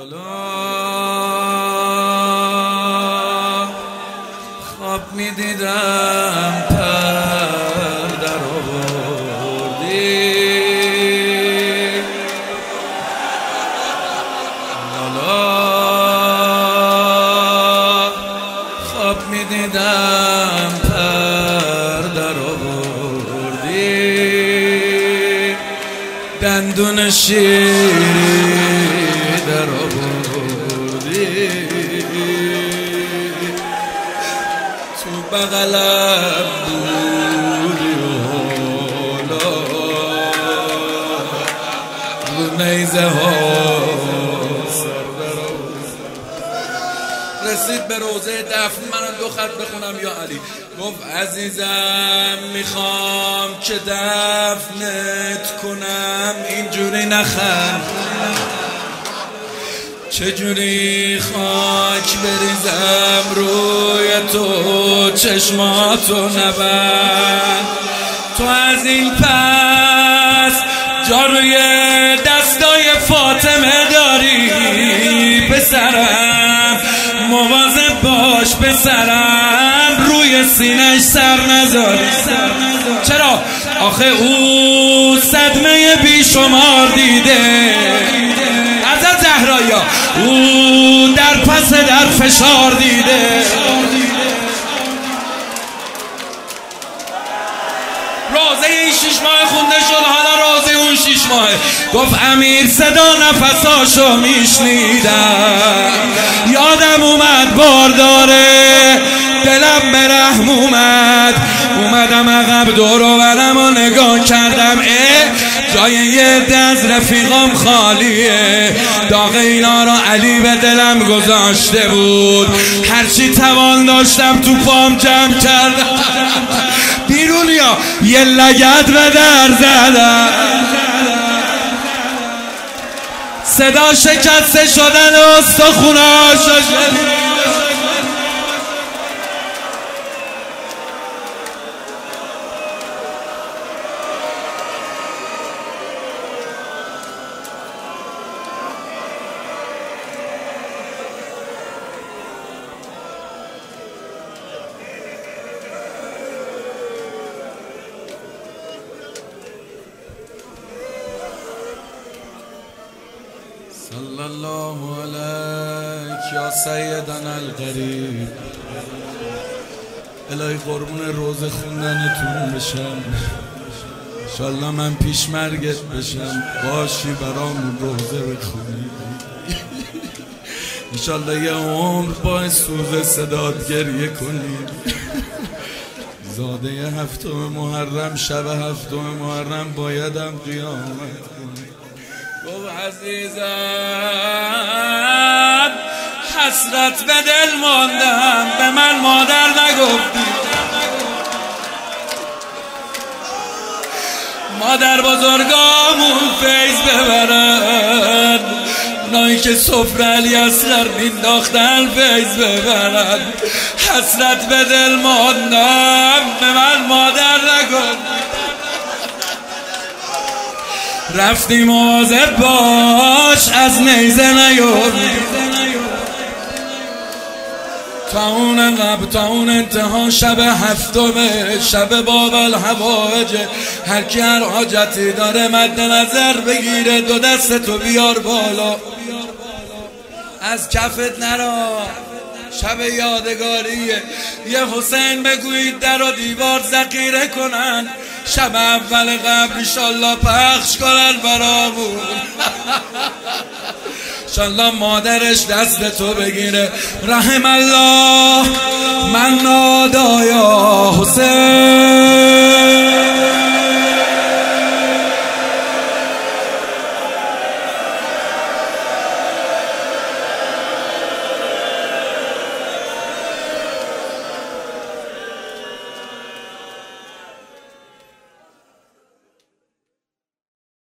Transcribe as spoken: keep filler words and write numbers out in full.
لالا خواب می دیدم پر در آوردی لالا خواب می دیدم پر در آوردی دندون شیری در آوردی تو بغلم بودی حالا رو نیزه ها سر در آوردی. رسید به روزه دفن، من دو خط بخونم یا علی. گفت عزیزم میخوام که دفنت کنم، اینجوری نخند، چجوری خاک بریزم روی تو، چشماتو نبند. تو از این پس جاروی دستای فاطمه داری پسرم، مواظب باش پسرم، روی سینش سر نذاری. چرا؟ آخه او صدمه بیشمار دیده، حضرت زهرایا او در پس در فشار دیده. رازه این شیش ماه خونده شد، حالا رازه اون شیش ماه. گفت امیر صدا نفساشو میشنیدم، یادم اومد بارداره، دلم به رحم اومد، اومدم عقب دور و برم و نگاه کردم، اه جای یه عده از رفیقام خالیه. داغ اینا را علی به دلم گذاشته بود، هرچی توان داشتم تو پام جمع کردم، بیرونیا یه لگد به در زدم. صدا شکسته شدن استخوناش صلی الله علیک یا سیدنا الغریب. الهی قربون روزه خوندنتون بشم، انشالله من پیش مرگت بشم، باشی برامون روزه بخونی، انشالله یه عمر با سوز صدات گریه کنی. زاده هفتم محرم، شب هفتم محرم بایدم قیامت کنی. گفت عزیزم حسرت به دل ماندم، به من مادر نگفتی، مادر بزرگامون فیض ببرن، اونایی که سفره علی اصغر مینداختن فیض ببرن. حسرت به دل ماندم، به من مادر نگفتی، رفتی مواظب باش از نیزه نیفتی. تا اون قبل تا اون انتها شب هفتمه، شب باب الحوائج، هر کی هر حاجتی داره مد نظر بگیره، دو دستتو بیار بالا، از کفت نرا، شب یادگاریه. یه حسین بگویید در و دیوار ذخیره کنن، شب اول قبل انشالله پخش کنن برامون، انشالله مادرش دست تو بگیره. رحم الله من نادای